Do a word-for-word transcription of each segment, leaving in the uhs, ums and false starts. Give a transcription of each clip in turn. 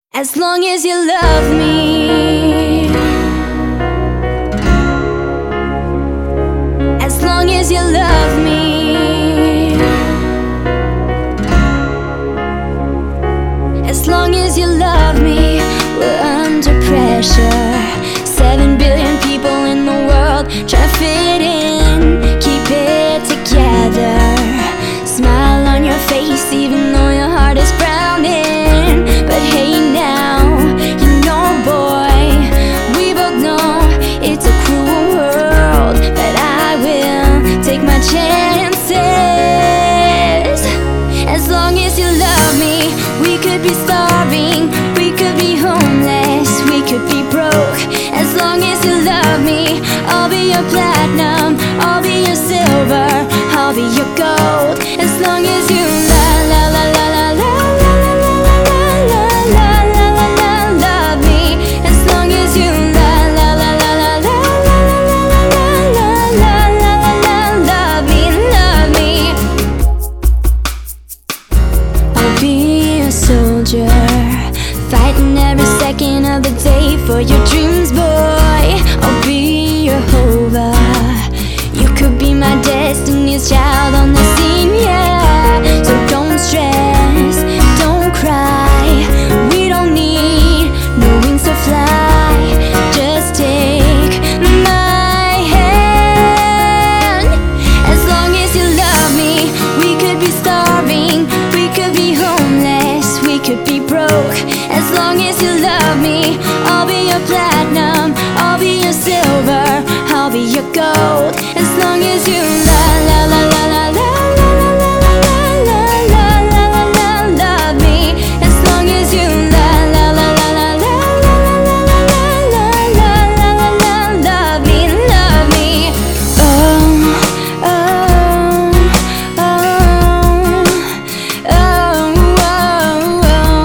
As long as you love me, as long as you love me, as long as you love me. We're under pressure. Seven billion people in the world try to fit in, keep it together. Smile on your face even though your heart is frowning. But hey now, you know boy, we both know it's a cruel world, but I will take my chances. As long as you love me, we could be starving, we could be homeless, we could be broke. As long as you love me, I'll be your platinum, I'll be your silver, I'll be your gold. As long as you la la la la la la la la la la la la la love me. As long as you la la la la la la la la la la la love me, love me. I'll be a soldier, fighting every second of the day for your dreams, boy. I'll be your Hova. You could be my destiny's child on the scene, yeah. So don't stress, don't cry. We don't need no wings to fly. Just take my hand. As long as you love me, we could be starving, we could be homeless, we could be broke. As long as you love me, I'll be your platinum, I'll be your silver, I'll be your gold. As long as you la la la la la la la la la la la la la love me. As long as you la la la la la la la la la la la la love me, love me. Oh oh oh oh oh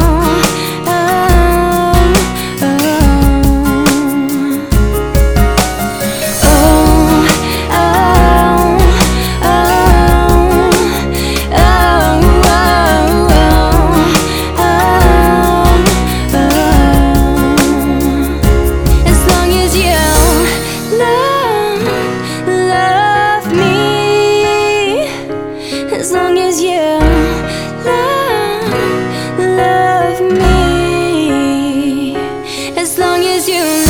as long as you love, love me. As long as you